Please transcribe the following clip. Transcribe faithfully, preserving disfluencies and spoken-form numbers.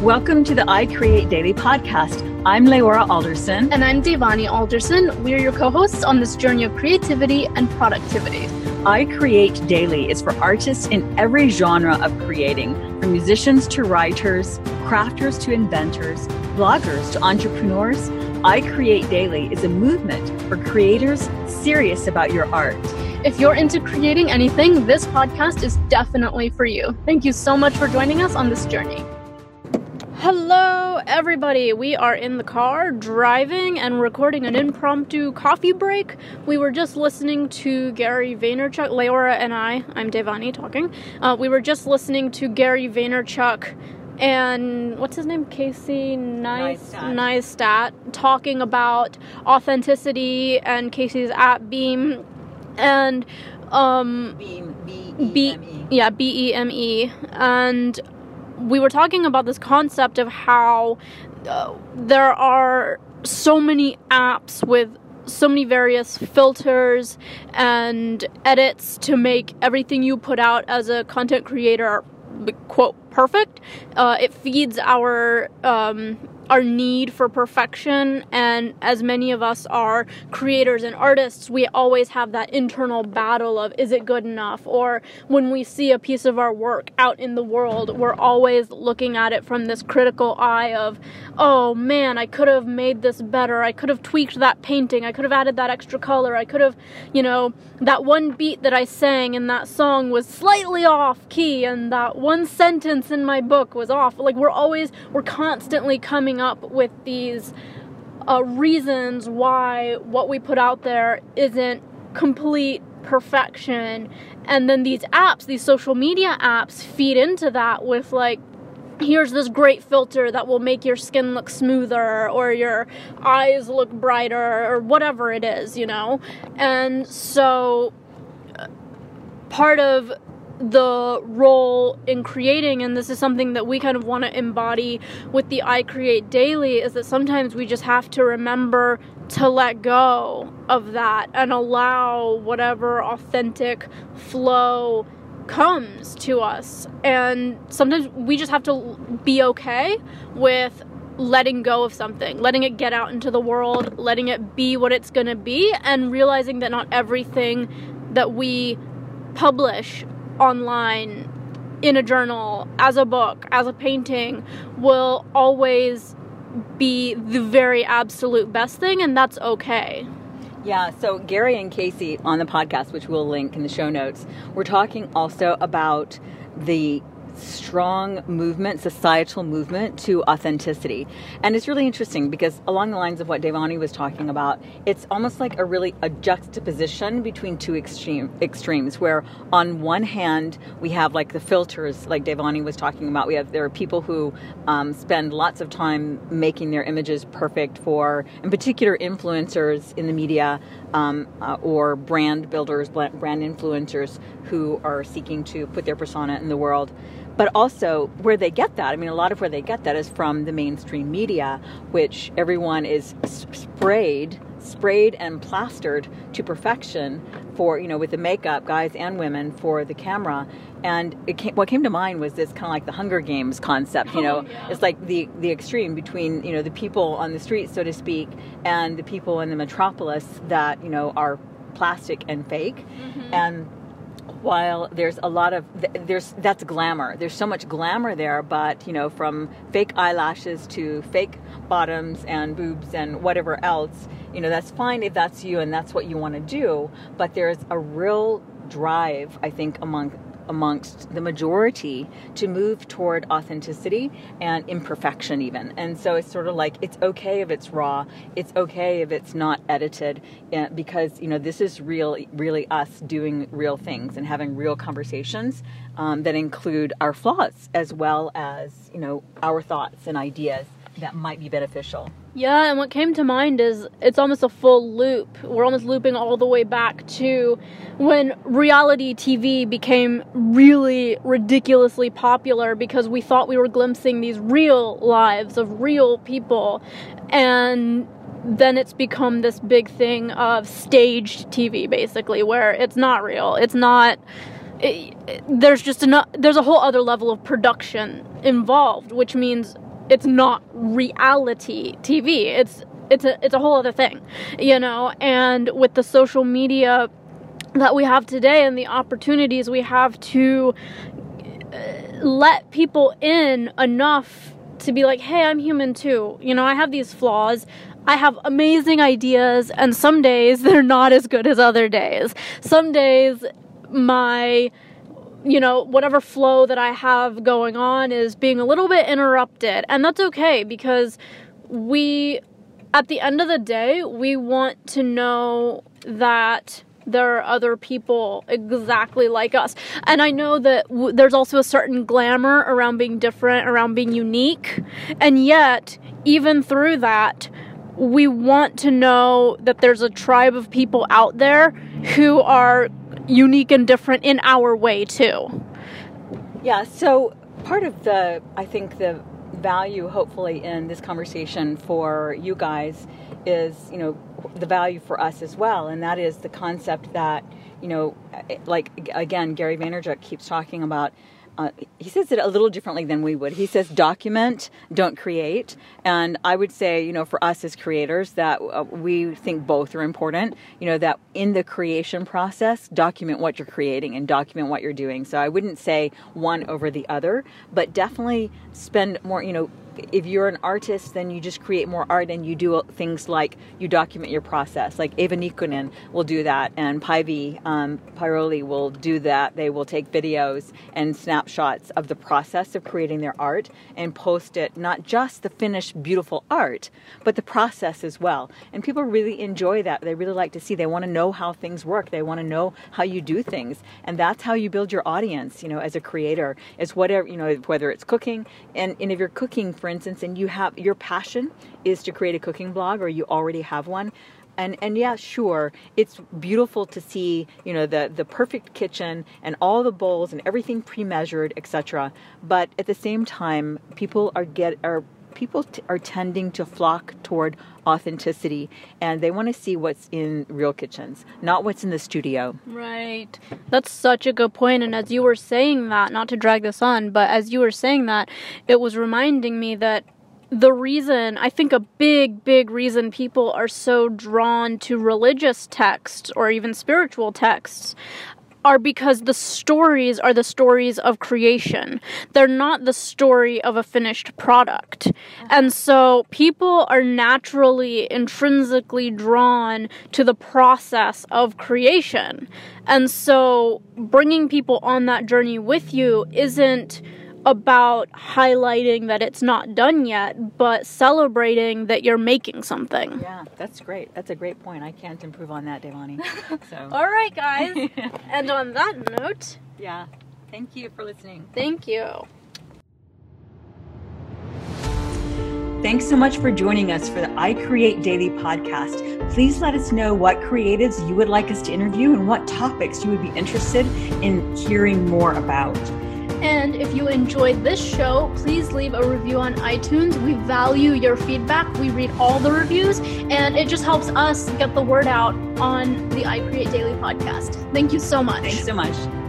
Welcome to the I Create Daily podcast. I'm Leora Alderson. And I'm Devani Alderson. We are your co-hosts on this journey of creativity and productivity. I Create Daily is for artists in every genre of creating, from musicians to writers, crafters to inventors, bloggers to entrepreneurs. I Create Daily is a movement for creators serious about your art. If you're into creating anything, this podcast is definitely for you. Thank you so much for joining us on this journey. Hello, everybody. We are in the car driving and recording an impromptu coffee break. We were just listening to Gary Vaynerchuk, Leora and I, I'm Devani talking. Uh, we were just listening to Gary Vaynerchuk and what's his name? Casey Neistat. Neistat talking about authenticity and Casey's at Beam and um Beam, B E M E. B, yeah, B E M E. And we were talking about this concept of how uh, there are so many apps with so many various filters and edits to make everything you put out as a content creator, quote, perfect. Uh, it feeds our um, our need for perfection, and as many of us are creators and artists, we always have that internal battle of, is it good enough? Or when we see a piece of our work out in the world, we're always looking at it from this critical eye of, oh man, I could have made this better, I could have tweaked that painting, I could have added that extra color, I could have, you know, that one beat that I sang in that song was slightly off key, and that one sentence in my book was off. Like, we're always, we're constantly coming up with these uh, reasons why what we put out there isn't complete perfection. And then these apps, these social media apps, feed into that with like, here's this great filter that will make your skin look smoother or your eyes look brighter or whatever it is, you know? And so part of the role in creating, and this is something that we kind of want to embody with the I Create Daily, is that sometimes we just have to remember to let go of that and allow whatever authentic flow comes to us. And sometimes we just have to be okay with letting go of something, letting it get out into the world, letting it be what it's going to be, and realizing that not everything that we publish online, in a journal, as a book, as a painting, will always be the very absolute best thing, and that's okay. Yeah, so Gary and Casey on the podcast, which we'll link in the show notes, we're talking also about the strong movement, societal movement to authenticity. And it's really interesting because along the lines of what Devani was talking about, it's almost like a really a juxtaposition between two extreme extremes, where on one hand we have like the filters, like Devani was talking about. We have there are people who um, spend lots of time making their images perfect for, in particular, influencers in the media um, uh, or brand builders, brand influencers who are seeking to put their persona in the world. But also where they get that, I mean, a lot of where they get that is from the mainstream media, which everyone is sprayed, sprayed and plastered to perfection for, you know, with the makeup, guys and women, for the camera. And it came, what came to mind was this kind of like the Hunger Games concept, you know, oh, yeah. It's like the, the extreme between, you know, the people on the street, so to speak, and the people in the metropolis that, you know, are plastic and fake. Mm-hmm. And while there's a lot of, there's, that's glamour. There's so much glamour there, but, you know, from fake eyelashes to fake bottoms and boobs and whatever else, you know, that's fine if that's you and that's what you want to do. But there's a real drive, I think, among amongst the majority to move toward authenticity and imperfection even. And so it's sort of like, it's okay if it's raw, it's okay if it's not edited, because, you know, this is real, really us doing real things and having real conversations um, that include our flaws as well as, you know, our thoughts and ideas that might be beneficial. Yeah, and what came to mind is it's almost a full loop. We're almost looping all the way back to when reality T V became really ridiculously popular because we thought we were glimpsing these real lives of real people. And then it's become this big thing of staged T V, basically, where it's not real. It's not... It, it, there's just enough... There's a whole other level of production involved, which means it's not reality T V. It's it's a it's a whole other thing, you know. And with the social media that we have today and the opportunities we have to let people in enough to be like, hey, I'm human too. You know, I have these flaws. I have amazing ideas, and some days they're not as good as other days. Some days my, you know, whatever flow that I have going on is being a little bit interrupted. And that's okay, because we, at the end of the day, we want to know that there are other people exactly like us. And I know that w- there's also a certain glamour around being different, around being unique. And yet, even through that, we want to know that there's a tribe of people out there who are unique and different in our way too. Yeah, so part of the, I think the value hopefully in this conversation for you guys is, you know, the value for us as well. And that is the concept that, you know, like, again, Gary Vaynerchuk keeps talking about, uh, he says it a little differently than we would. He says, document, don't create. And I would say, you know, for us as creators, that uh, we think both are important, you know, that in the creation process, document what you're creating and document what you're doing. So I wouldn't say one over the other, but definitely spend more, you know, if you're an artist, then you just create more art and you do things like you document your process. Like Eva Nikkonen will do that, and Päivi um, Päroli will do that. They will take videos and snapshots of the process of creating their art and post it, not just the finished beautiful art, but the process as well. And people really enjoy that. They really like to see. They want to know how things work. They want to know how you do things. And that's how you build your audience, you know, as a creator. It's whatever, you know, whether it's cooking. And, and if you're cooking, for instance, and you have your passion is to create a cooking blog, or you already have one, and and yeah, sure, it's beautiful to see, you know, the the perfect kitchen and all the bowls and everything pre-measured, et cetera. But at the same time, people are get are people t- are tending to flock toward authenticity, and they want to see what's in real kitchens, not what's in the studio. Right. That's such a good point. And as you were saying that, not to drag this on, but as you were saying that, it was reminding me that the reason, I think a big, big reason people are so drawn to religious texts or even spiritual texts are because the stories are the stories of creation. They're not the story of a finished product. And so people are naturally, intrinsically drawn to the process of creation. And so bringing people on that journey with you isn't about highlighting that it's not done yet, but celebrating that you're making something. Yeah, that's great. That's a great point. I can't improve on that, Devani. So. All right, guys. And on that note, yeah, thank you for listening. Thank you. Thanks so much for joining us for the I Create Daily podcast. Please let us know what creatives you would like us to interview and what topics you would be interested in hearing more about. And if you enjoyed this show, please leave a review on iTunes. We value your feedback. We read all the reviews, and it just helps us get the word out on the I Create Daily podcast. Thank you so much. Thanks so much.